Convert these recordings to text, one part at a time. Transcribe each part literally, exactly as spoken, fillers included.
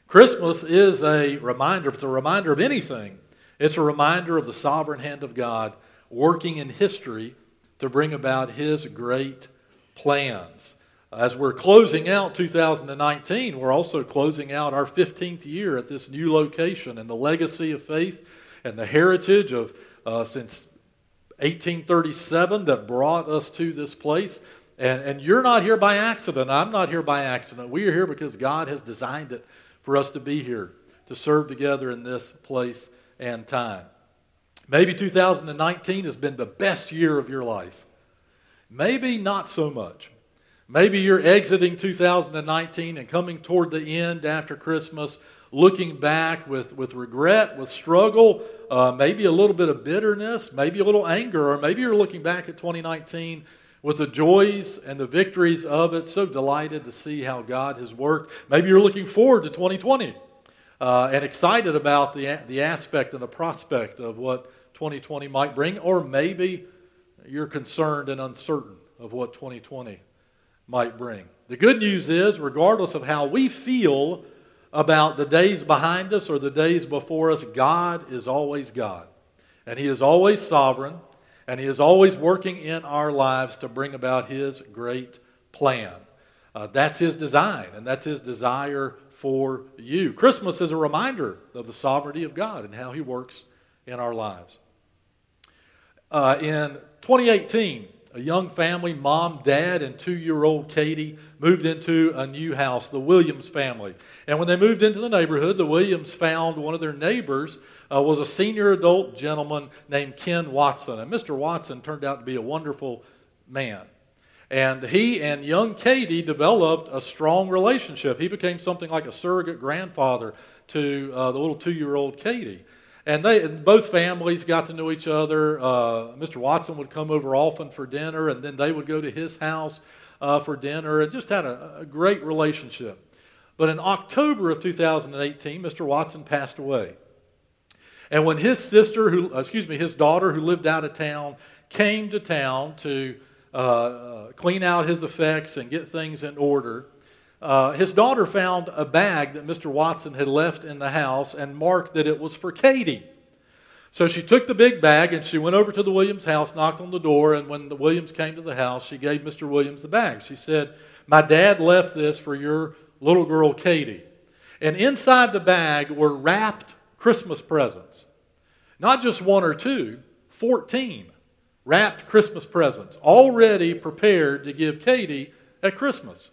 Christmas is a reminder. If it's a reminder of anything, it's a reminder of the sovereign hand of God working in history to bring about His great plans. As we're closing out two thousand nineteen, we're also closing out our fifteenth year at this new location, and the legacy of faith and the heritage of uh, since eighteen thirty-seven that brought us to this place. And, and you're not here by accident. I'm not here by accident. We are here because God has designed it for us to be here, to serve together in this place and time. Maybe two thousand nineteen has been the best year of your life. Maybe not so much. Maybe you're exiting two thousand nineteen and coming toward the end after Christmas, looking back with, with regret, with struggle, uh, maybe a little bit of bitterness, maybe a little anger, or maybe you're looking back at twenty nineteen with the joys and the victories of it, so delighted to see how God has worked. Maybe you're looking forward to twenty twenty uh, and excited about the, the aspect and the prospect of what twenty twenty might bring, or maybe you're concerned and uncertain of what twenty twenty might bring. The good news is, regardless of how we feel about the days behind us or the days before us, God is always God. And He is always sovereign, and He is always working in our lives to bring about His great plan. Uh, that's His design, and that's His desire for you. Christmas is a reminder of the sovereignty of God and how He works in our lives. Uh, in twenty eighteen, a young family, mom, dad, and two-year-old Katie, moved into a new house, the Williams family. And when they moved into the neighborhood, the Williams found one of their neighbors uh, was a senior adult gentleman named Ken Watson. And Mister Watson turned out to be a wonderful man. And he and young Katie developed a strong relationship. He became something like a surrogate grandfather to uh, the little two-year-old Katie. And they, and both families got to know each other. Uh, Mister Watson would come over often for dinner, and then they would go to his house uh, for dinner, and just had a, a great relationship. But in October of two thousand eighteen, Mister Watson passed away. And when his sister, who excuse me, his daughter, who lived out of town, came to town to uh, uh, clean out his effects and get things in order, Uh, his daughter found a bag that Mister Watson had left in the house and marked that it was for Katie. So she took the big bag and she went over to the Williams house, knocked on the door, and when the Williams came to the house, she gave Mister Williams the bag. She said, "My dad left this for your little girl Katie." And inside the bag were wrapped Christmas presents. Not just one or two, fourteen wrapped Christmas presents, already prepared to give Katie at Christmas.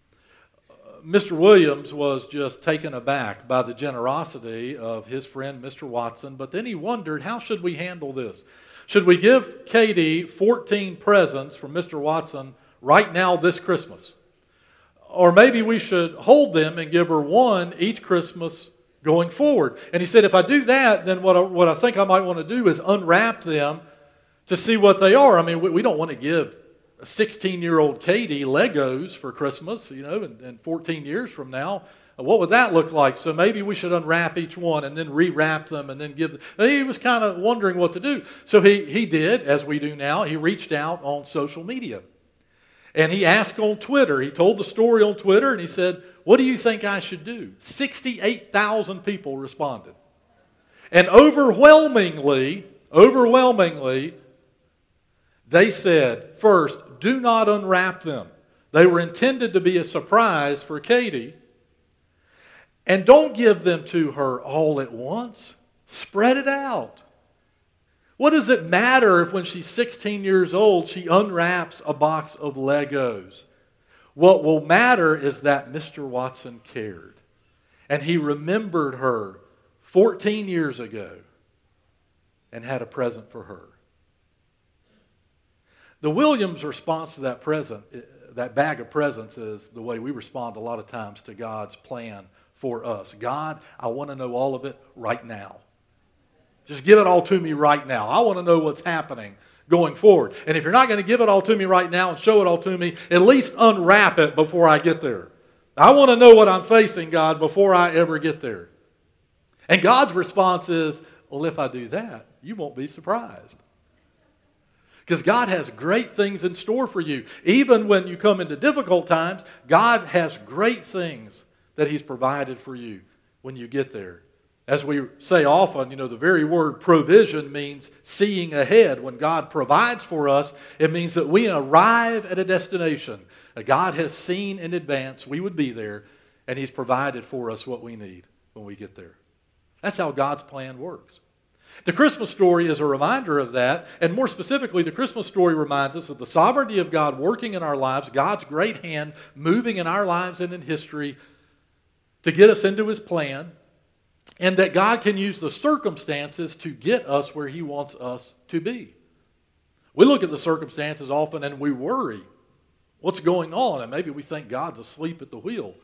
Mister Williams was just taken aback by the generosity of his friend, Mister Watson, but then he wondered, how should we handle this? Should we give Katie fourteen presents from Mister Watson right now this Christmas? Or maybe we should hold them and give her one each Christmas going forward. And he said, if I do that, then what I, what I think I might want to do is unwrap them to see what they are. I mean, we, we don't want to give a sixteen-year-old Katie Legos for Christmas, you know, and, and fourteen years from now, what would that look like? So maybe we should unwrap each one and then rewrap them and then give them. He was kind of wondering what to do. So he, he did, as we do now, he reached out on social media. And he asked on Twitter, he told the story on Twitter, and he said, what do you think I should do? sixty-eight thousand people responded. And overwhelmingly, overwhelmingly, they said, first, do not unwrap them. They were intended to be a surprise for Katie. And don't give them to her all at once. Spread it out. What does it matter if when she's sixteen years old, she unwraps a box of Legos? What will matter is that Mister Watson cared. And he remembered her fourteen years ago and had a present for her. The Williams' response to that present, that bag of presents, is the way we respond a lot of times to God's plan for us. God, I want to know all of it right now. Just give it all to me right now. I want to know what's happening going forward. And if you're not going to give it all to me right now and show it all to me, at least unwrap it before I get there. I want to know what I'm facing, God, before I ever get there. And God's response is, well, if I do that, you won't be surprised. Because God has great things in store for you. Even when you come into difficult times, God has great things that He's provided for you when you get there. As we say often, you know, the very word provision means seeing ahead. When God provides for us, it means that we arrive at a destination that God has seen in advance we would be there, and He's provided for us what we need when we get there. That's how God's plan works. The Christmas story is a reminder of that, and more specifically, the Christmas story reminds us of the sovereignty of God working in our lives, God's great hand moving in our lives and in history to get us into His plan, and that God can use the circumstances to get us where He wants us to be. We look at the circumstances often and we worry what's going on, and maybe we think God's asleep at the wheel.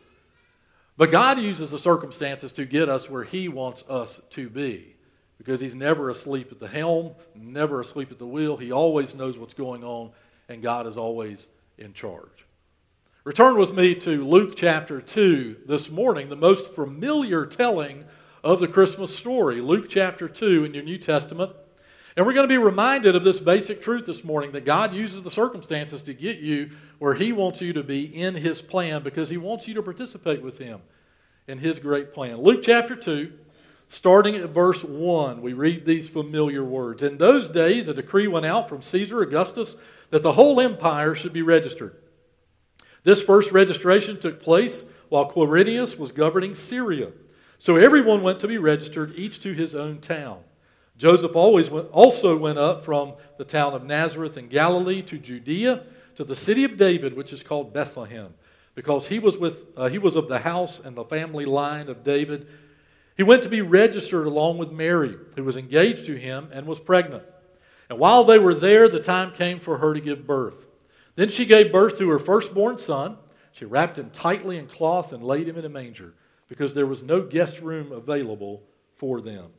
But God uses the circumstances to get us where He wants us to be, because He's never asleep at the helm, never asleep at the wheel. He always knows what's going on, and God is always in charge. Return with me to Luke chapter two this morning, the most familiar telling of the Christmas story. Luke chapter two in your New Testament. And we're going to be reminded of this basic truth this morning, that God uses the circumstances to get you where He wants you to be in His plan, because He wants you to participate with Him in His great plan. Luke chapter two, starting at verse one, we read these familiar words. In those days, a decree went out from Caesar Augustus that the whole empire should be registered. This first registration took place while Quirinius was governing Syria. So everyone went to be registered, each to his own town. Joseph always went, also went up from the town of Nazareth in Galilee to Judea, to the city of David, which is called Bethlehem, because he was with uh, he was of the house and the family line of David. He went to be registered along with Mary, who was engaged to him and was pregnant. And while they were there, the time came for her to give birth. Then she gave birth to her firstborn son. She wrapped him tightly in cloth and laid him in a manger, because there was no guest room available for them.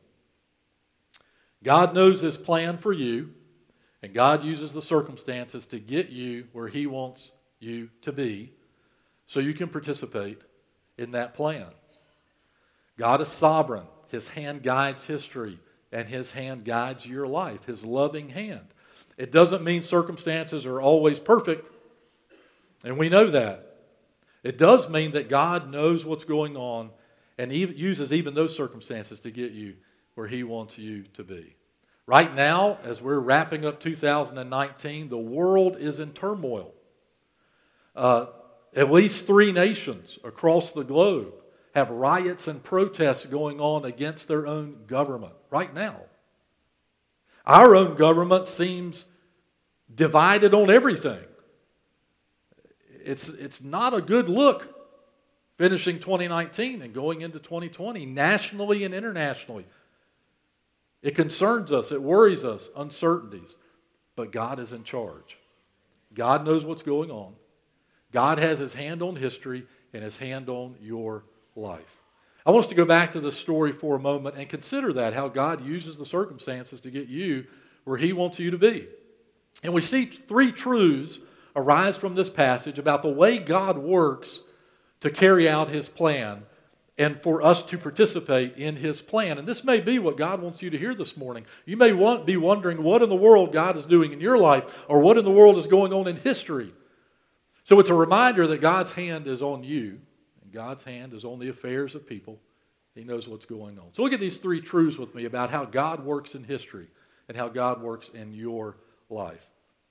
God knows His plan for you, and God uses the circumstances to get you where He wants you to be, so you can participate in that plan. God is sovereign. His hand guides history, and His hand guides your life, His loving hand. It doesn't mean circumstances are always perfect, and we know that. It does mean that God knows what's going on and even uses even those circumstances to get you where He wants you to be. Right now, as we're wrapping up two thousand nineteen, the world is in turmoil. Uh, at least three nations across the globe have riots and protests going on against their own government right now. Our own government seems divided on everything. It's, it's not a good look finishing twenty nineteen and going into twenty twenty, nationally and internationally. It concerns us, it worries us, uncertainties. But God is in charge. God knows what's going on. God has His hand on history and His hand on your life. I want us to go back to this story for a moment and consider that, how God uses the circumstances to get you where He wants you to be. And we see three truths arise from this passage about the way God works to carry out His plan and for us to participate in His plan. And this may be what God wants you to hear this morning. You may want, be wondering what in the world God is doing in your life, or what in the world is going on in history. So it's a reminder that God's hand is on you, and God's hand is on the affairs of people. He knows what's going on. So look at these three truths with me about how God works in history and how God works in your life.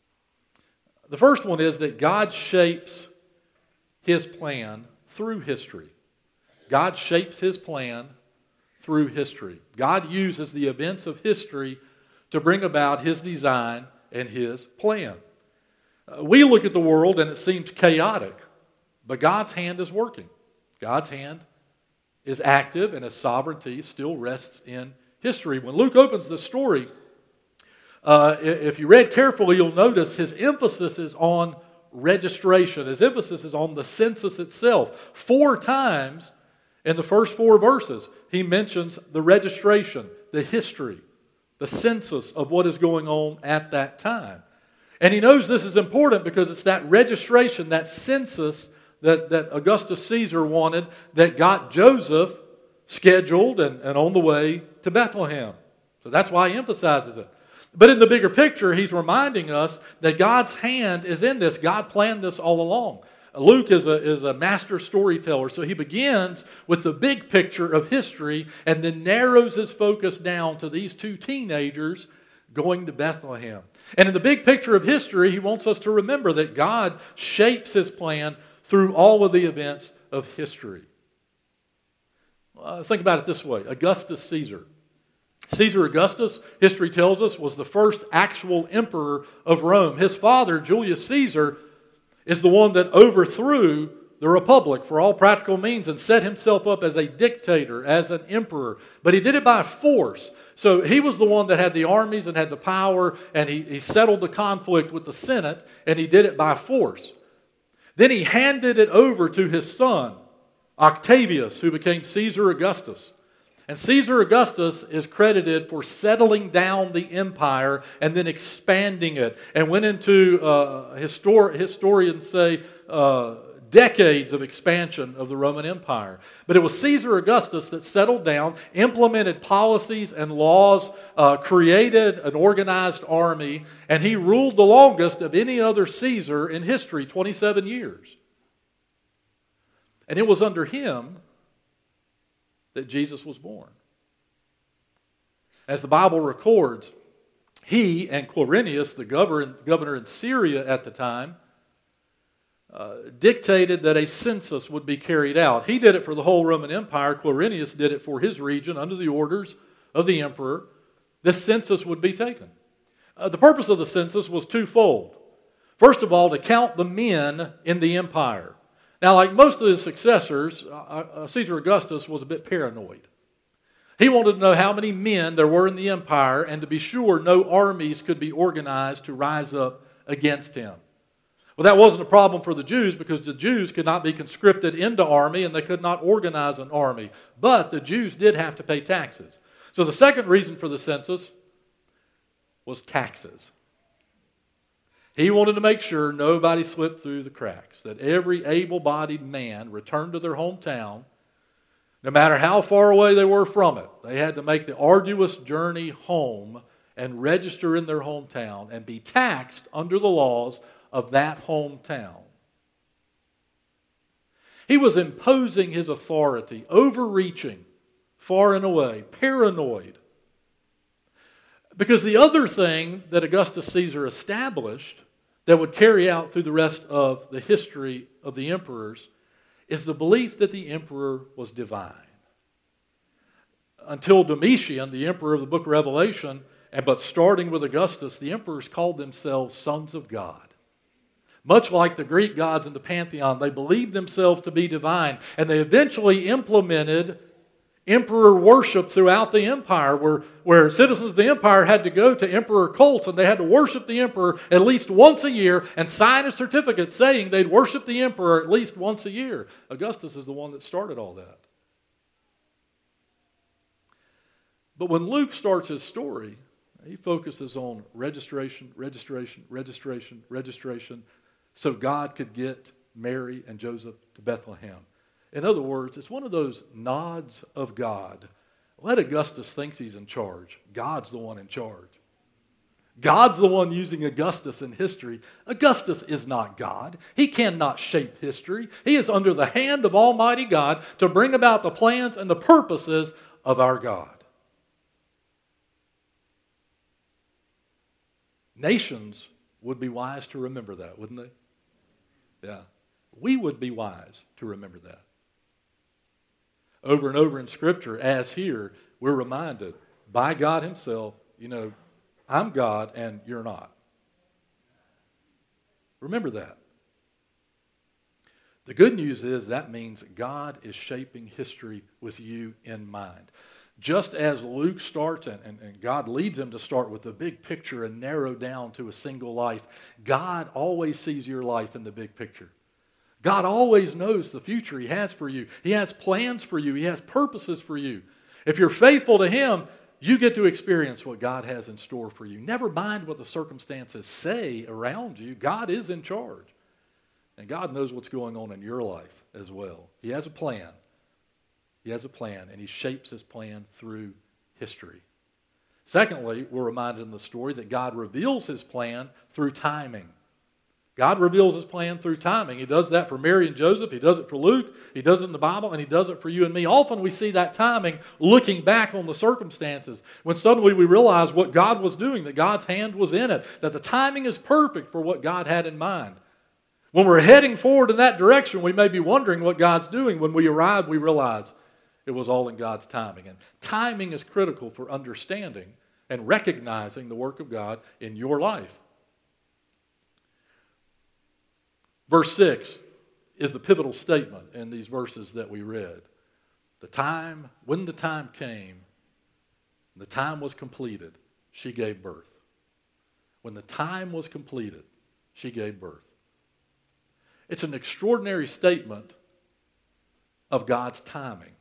The first one is that God shapes His plan through history. God shapes His plan through history. God uses the events of history to bring about His design and His plan. Uh, we look at the world and it seems chaotic, but God's hand is working. God's hand is active, and His sovereignty still rests in history. When Luke opens this story, uh, if you read carefully, you'll notice his emphasis is on registration. His emphasis is on the census itself. Four times in the first four verses, he mentions the registration, the history, the census of what is going on at that time. And he knows this is important because it's that registration, that census that, that Augustus Caesar wanted, that got Joseph scheduled and, and on the way to Bethlehem. So that's why he emphasizes it. But in the bigger picture, he's reminding us that God's hand is in this. God planned this all along. Luke is a, is a master storyteller, so he begins with the big picture of history and then narrows his focus down to these two teenagers going to Bethlehem. And in the big picture of history, he wants us to remember that God shapes his plan through all of the events of history. Uh, think about it this way. Augustus Caesar. Caesar Augustus, history tells us, was the first actual emperor of Rome. His father, Julius Caesar, is the one that overthrew the republic for all practical means and set himself up as a dictator, as an emperor. But he did it by force. So he was the one that had the armies and had the power, and he, he settled the conflict with the Senate, and he did it by force. Then he handed it over to his son, Octavius, who became Caesar Augustus. And Caesar Augustus is credited for settling down the empire and then expanding it, and went into, uh, histor- historians say, uh, decades of expansion of the Roman Empire. But it was Caesar Augustus that settled down, implemented policies and laws, uh, created an organized army, and he ruled the longest of any other Caesar in history, twenty-seven years. And it was under him that Jesus was born. As the Bible records, he and Quirinius, the governor, governor in Syria at the time, uh, dictated that a census would be carried out. He did it for the whole Roman Empire. Quirinius did it for his region under the orders of the emperor. This census would be taken. Uh, the purpose of the census was twofold. First of all, to count the men in the empire. Now, like most of his successors, uh, uh, Caesar Augustus was a bit paranoid. He wanted to know how many men there were in the empire, and to be sure no armies could be organized to rise up against him. Well, that wasn't a problem for the Jews, because the Jews could not be conscripted into army, and they could not organize an army. But the Jews did have to pay taxes. So the second reason for the census was taxes. He wanted to make sure nobody slipped through the cracks, that every able-bodied man returned to their hometown, no matter how far away they were from it. They had to make the arduous journey home and register in their hometown and be taxed under the laws of that hometown. He was imposing his authority, overreaching, far and away, paranoid. Because the other thing that Augustus Caesar established that would carry out through the rest of the history of the emperors is the belief that the emperor was divine. Until Domitian, the emperor of the book of Revelation, and but starting with Augustus, the emperors called themselves sons of God. Much like the Greek gods in the pantheon, they believed themselves to be divine, and they eventually implemented emperor worship throughout the empire, where, where citizens of the empire had to go to emperor cults, and they had to worship the emperor at least once a year and sign a certificate saying they'd worship the emperor at least once a year. Augustus is the one that started all that. But when Luke starts his story, he focuses on registration, registration, registration, registration, so God could get Mary and Joseph to Bethlehem. In other words, it's one of those nods of God. Let Augustus think he's in charge. God's the one in charge. God's the one using Augustus in history. Augustus is not God. He cannot shape history. He is under the hand of Almighty God to bring about the plans and the purposes of our God. Nations would be wise to remember that, wouldn't they? Yeah. We would be wise to remember that. Over and over in Scripture, as here, we're reminded by God himself, you know, I'm God and you're not. Remember that. The good news is that means God is shaping history with you in mind. Just as Luke starts, and, and, and God leads him to start with the big picture and narrow down to a single life, God always sees your life in the big picture. God always knows the future he has for you. He has plans for you. He has purposes for you. If you're faithful to him, you get to experience what God has in store for you. Never mind what the circumstances say around you. God is in charge. And God knows what's going on in your life as well. He has a plan. He has a plan, and he shapes his plan through history. Secondly, we're reminded in the story that God reveals his plan through timing. God reveals his plan through timing. He does that for Mary and Joseph. He does it for Luke. He does it in the Bible, and he does it for you and me. Often we see that timing looking back on the circumstances when suddenly we realize what God was doing, that God's hand was in it, that the timing is perfect for what God had in mind. When we're heading forward in that direction, we may be wondering what God's doing. When we arrive, we realize it was all in God's timing. And timing is critical for understanding and recognizing the work of God in your life. Verse six is the pivotal statement in these verses that we read. The time, when the time came, the time was completed, she gave birth. When the time was completed, she gave birth. It's an extraordinary statement of God's timing.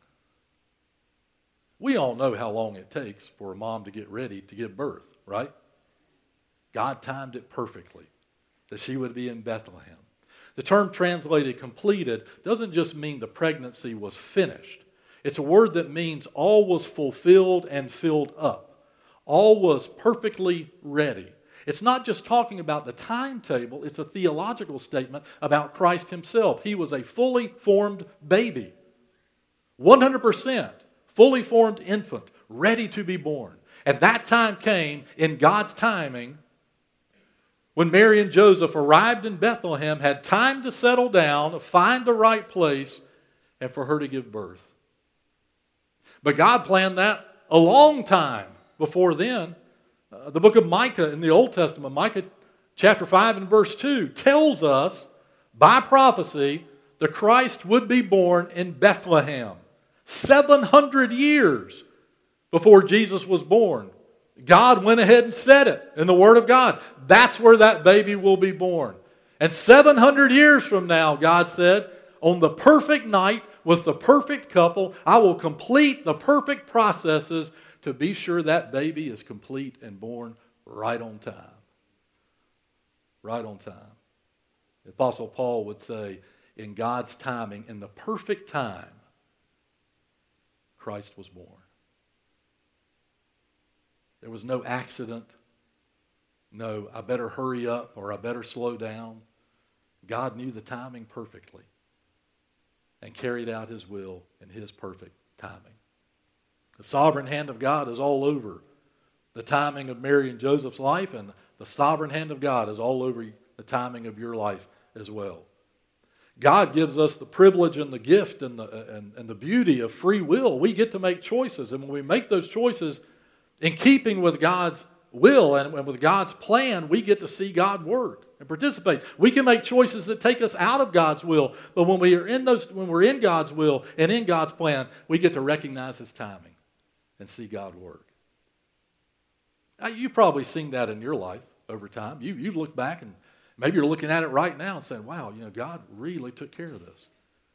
We all know how long it takes for a mom to get ready to give birth, right? God timed it perfectly, that she would be in Bethlehem. The term translated completed doesn't just mean the pregnancy was finished. It's a word that means all was fulfilled and filled up. All was perfectly ready. It's not just talking about the timetable, it's a theological statement about Christ himself. He was a fully formed baby, one hundred percent fully formed infant, ready to be born. And that time came in God's timing when Mary and Joseph arrived in Bethlehem, had time to settle down, find the right place, and for her to give birth. But God planned that a long time before then. Uh, the book of Micah in the Old Testament, Micah chapter five and verse two, tells us by prophecy the Christ would be born in Bethlehem. seven hundred years before Jesus was born. God went ahead and said it in the Word of God. That's where that baby will be born. And seven hundred years from now, God said, on the perfect night with the perfect couple, I will complete the perfect processes to be sure that baby is complete and born right on time. Right on time. The Apostle Paul would say, in God's timing, in the perfect time, Christ was born. There was no accident. No, I better hurry up or I better slow down. God knew the timing perfectly and carried out his will in his perfect timing. The sovereign hand of God is all over the timing of Mary and Joseph's life, and the sovereign hand of God is all over the timing of your life as well. God gives us the privilege and the gift and the, and, and the beauty of free will. We get to make choices, and when we make those choices in keeping with God's will and with God's plan, we get to see God work and participate. We can make choices that take us out of God's will, but when we are in those, when we're in God's will and in God's plan, we get to recognize his timing and see God work. Now, you've probably seen that in your life over time. You, you've looked back and maybe you're looking at it right now and saying, wow, you know, God really took care of this.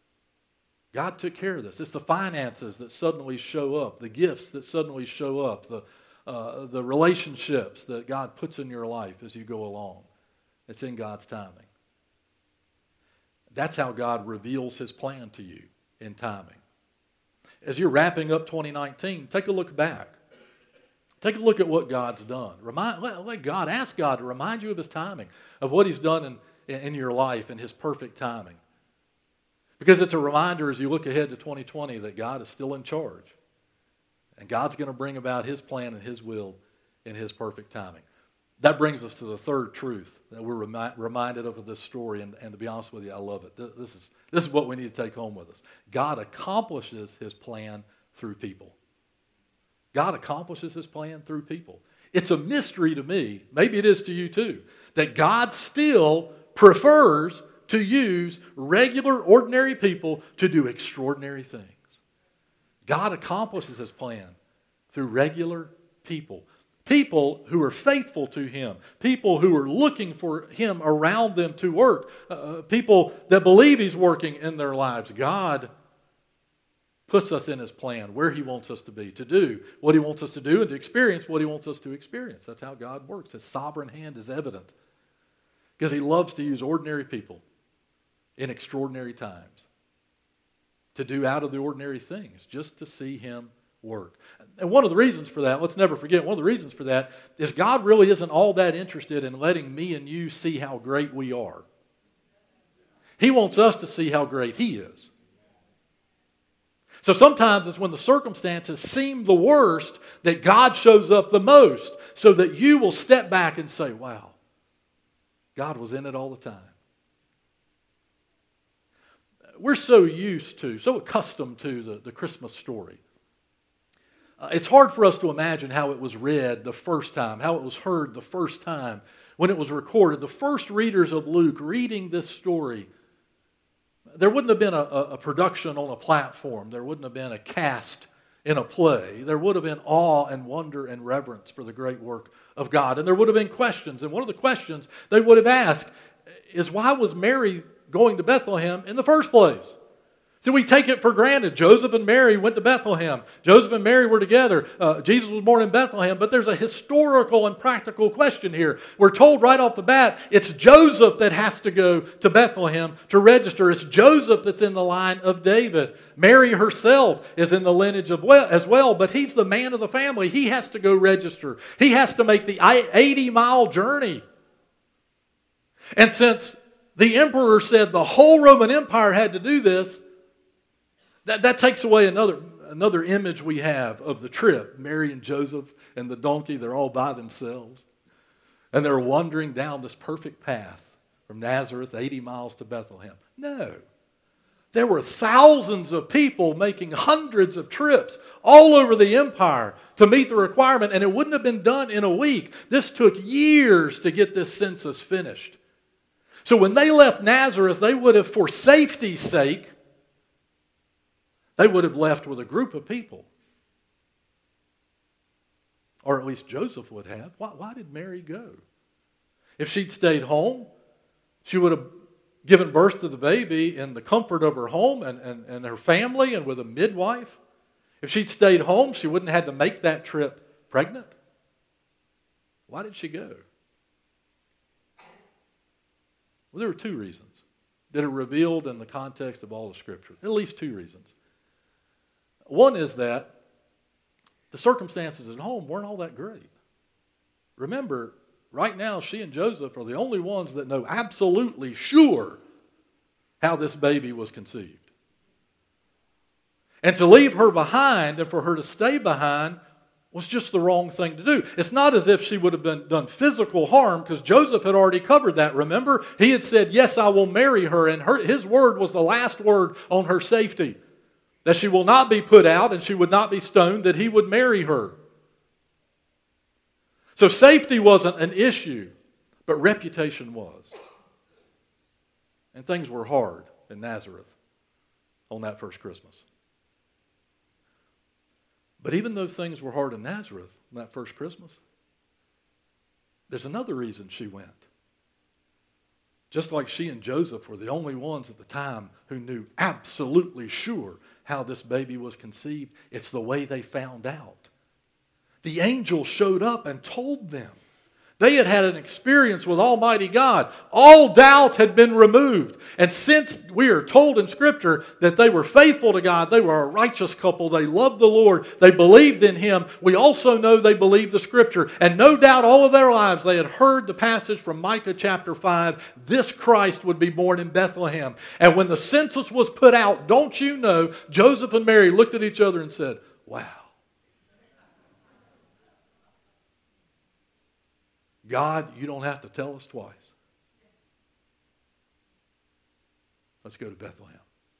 God took care of this. It's the finances that suddenly show up, the gifts that suddenly show up, the, uh, the relationships that God puts in your life as you go along. It's in God's timing. That's how God reveals his plan to you in timing. As you're wrapping up twenty nineteen, take a look back. Take a look at what God's done. Remind, let, let God, ask God to remind you of his timing, of what he's done in, in your life and his perfect timing. Because it's a reminder as you look ahead to twenty twenty that God is still in charge. And God's going to bring about his plan and his will in his perfect timing. That brings us to the third truth that we're remi- reminded of in this story. And, and to be honest with you, I love it. This is, this is what we need to take home with us. God accomplishes his plan through people. God accomplishes his plan through people. It's a mystery to me, maybe it is to you too, that God still prefers to use regular, ordinary people to do extraordinary things. God accomplishes his plan through regular people. People who are faithful to him. People who are looking for him around them to work. Uh, people that believe he's working in their lives. God puts us in his plan where he wants us to be, to do what he wants us to do, and to experience what he wants us to experience. That's how God works. His sovereign hand is evident because he loves to use ordinary people in extraordinary times to do out of the ordinary things, just to see him work. And one of the reasons for that, let's never forget, one of the reasons for that is God really isn't all that interested in letting me and you see how great we are. He wants us to see how great He is. So sometimes it's when the circumstances seem the worst that God shows up the most, so that you will step back and say, wow, God was in it all the time. We're so used to, so accustomed to the, the Christmas story. Uh, it's hard for us to imagine how it was read the first time, how it was heard the first time when it was recorded. The first readers of Luke reading this story, there wouldn't have been a, a production on a platform. There wouldn't have been a cast in a play. There would have been awe and wonder and reverence for the great work of God. And there would have been questions. And one of the questions they would have asked is, why was Mary going to Bethlehem in the first place? So we take it for granted. Joseph and Mary went to Bethlehem. Joseph and Mary were together. Uh, Jesus was born in Bethlehem. But there's a historical and practical question here. We're told right off the bat, it's Joseph that has to go to Bethlehem to register. It's Joseph that's in the line of David. Mary herself is in the lineage of well, as well, but he's the man of the family. He has to go register. He has to make the eighty-mile journey. And since the emperor said the whole Roman Empire had to do this, That, that takes away another, another image we have of the trip. Mary and Joseph and the donkey, they're all by themselves. And they're wandering down this perfect path from Nazareth, eighty miles to Bethlehem. No. There were thousands of people making hundreds of trips all over the empire to meet the requirement, and it wouldn't have been done in a week. This took years to get this census finished. So when they left Nazareth, they would have, for safety's sake, they would have left with a group of people. Or at least Joseph would have. Why, why did Mary go? If she'd stayed home, she would have given birth to the baby in the comfort of her home and, and, and her family and with a midwife. If she'd stayed home, she wouldn't have had to make that trip pregnant. Why did she go? Well, there were two reasons that are revealed in the context of all the Scripture. At least two reasons. One is that the circumstances at home weren't all that great. Remember, right now she and Joseph are the only ones that know absolutely sure how this baby was conceived. And to leave her behind and for her to stay behind was just the wrong thing to do. It's not as if she would have been done physical harm, because Joseph had already covered that. Remember, he had said, yes, I will marry her, and her, his word was the last word on her safety. That she will not be put out and she would not be stoned, that he would marry her. So safety wasn't an issue, but reputation was. And things were hard in Nazareth on that first Christmas. But even though things were hard in Nazareth on that first Christmas, there's another reason she went. Just like she and Joseph were the only ones at the time who knew absolutely sure how this baby was conceived, it's the way they found out. The angel showed up and told them. They had had an experience with Almighty God. All doubt had been removed. And since we are told in Scripture that they were faithful to God, they were a righteous couple, they loved the Lord, they believed in Him, we also know they believed the Scripture. And no doubt all of their lives they had heard the passage from Micah chapter five, this Christ would be born in Bethlehem. And when the census was put out, don't you know, Joseph and Mary looked at each other and said, wow. God, you don't have to tell us twice. Let's go to Bethlehem.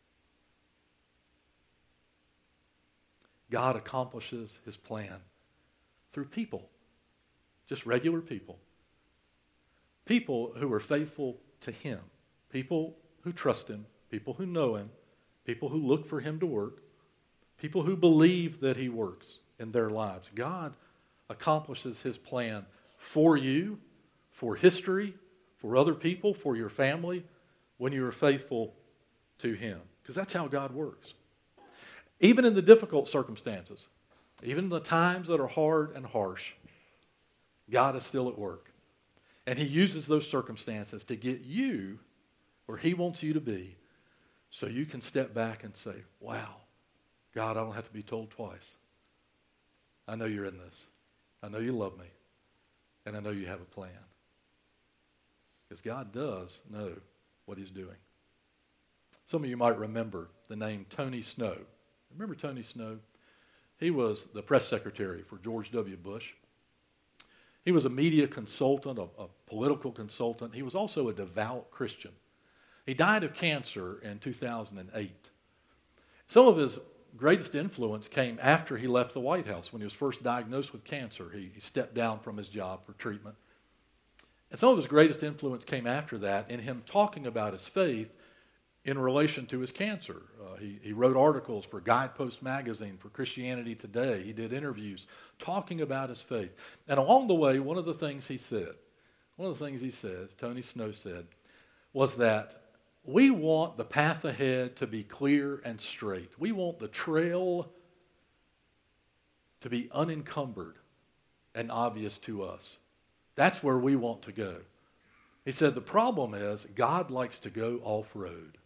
God accomplishes His plan through people, just regular people. People who are faithful to Him, people who trust Him, people who know Him, people who look for Him to work, people who believe that He works in their lives. God accomplishes His plan for you, for history, for other people, for your family, when you are faithful to Him. Because that's how God works. Even in the difficult circumstances, even in the times that are hard and harsh, God is still at work. And He uses those circumstances to get you where He wants you to be, so you can step back and say, wow, God, I don't have to be told twice. I know you're in this. I know you love me. And I know you have a plan. Because God does know what He's doing. Some of you might remember the name Tony Snow. Remember Tony Snow? He was the press secretary for George W. Bush. He was a media consultant, a, a political consultant. He was also a devout Christian. He died of cancer in two thousand eight. Some of his greatest influence came after he left the White House. When he was first diagnosed with cancer, he, he stepped down from his job for treatment. And some of his greatest influence came after that in him talking about his faith in relation to his cancer. Uh, he, he wrote articles for Guidepost magazine, for Christianity Today. He did interviews talking about his faith. And along the way, one of the things he said, one of the things he says, Tony Snow said, was that we want the path ahead to be clear and straight. We want the trail to be unencumbered and obvious to us. That's where we want to go. He said the problem is God likes to go off-road.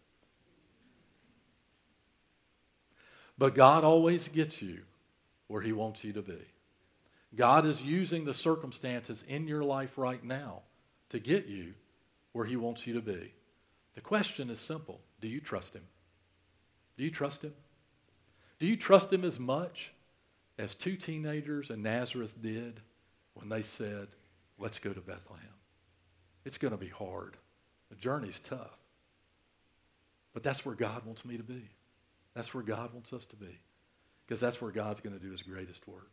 But God always gets you where he wants you to be. God is using the circumstances in your life right now to get you where he wants you to be. The question is simple. Do you trust him? Do you trust him? Do you trust him as much as two teenagers in Nazareth did when they said, let's go to Bethlehem? It's going to be hard. The journey's tough. But that's where God wants me to be. That's where God wants us to be. Because that's where God's going to do his greatest work.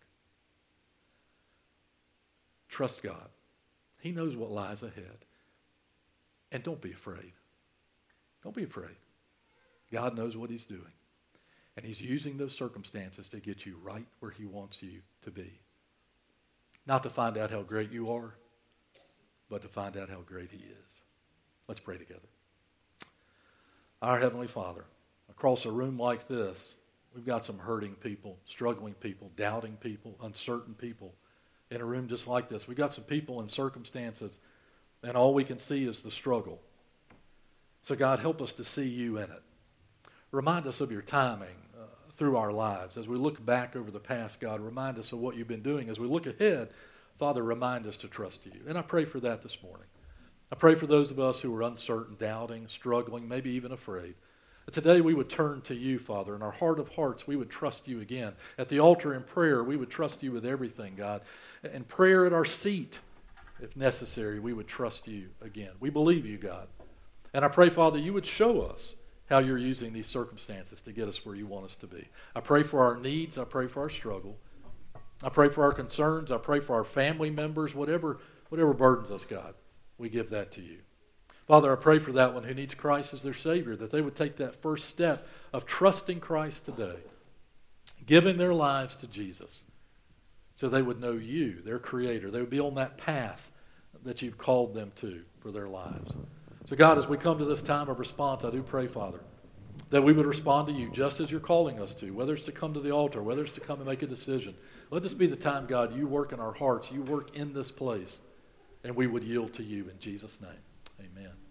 Trust God. He knows what lies ahead. And don't be afraid. Don't be afraid. God knows what he's doing. And he's using those circumstances to get you right where he wants you to be. Not to find out how great you are, but to find out how great he is. Let's pray together. Our Heavenly Father, across a room like this, we've got some hurting people, struggling people, doubting people, uncertain people in a room just like this. We've got some people in circumstances, and all we can see is the struggle. So God, help us to see you in it. Remind us of your timing uh, through our lives. As we look back over the past, God, remind us of what you've been doing. As we look ahead, Father, remind us to trust you. And I pray for that this morning. I pray for those of us who are uncertain, doubting, struggling, maybe even afraid. Today we would turn to you, Father. In our heart of hearts, we would trust you again. At the altar in prayer, we would trust you with everything, God. In prayer at our seat, if necessary, we would trust you again. We believe you, God. And I pray, Father, you would show us how you're using these circumstances to get us where you want us to be. I pray for our needs. I pray for our struggle. I pray for our concerns. I pray for our family members, whatever, whatever burdens us, God. We give that to you. Father, I pray for that one who needs Christ as their Savior, that they would take that first step of trusting Christ today, giving their lives to Jesus, so they would know you, their Creator. They would be on that path that you've called them to for their lives. So God, as we come to this time of response, I do pray, Father, that we would respond to you just as you're calling us to, whether it's to come to the altar, whether it's to come and make a decision. Let this be the time, God, you work in our hearts, you work in this place, and we would yield to you in Jesus' name. Amen.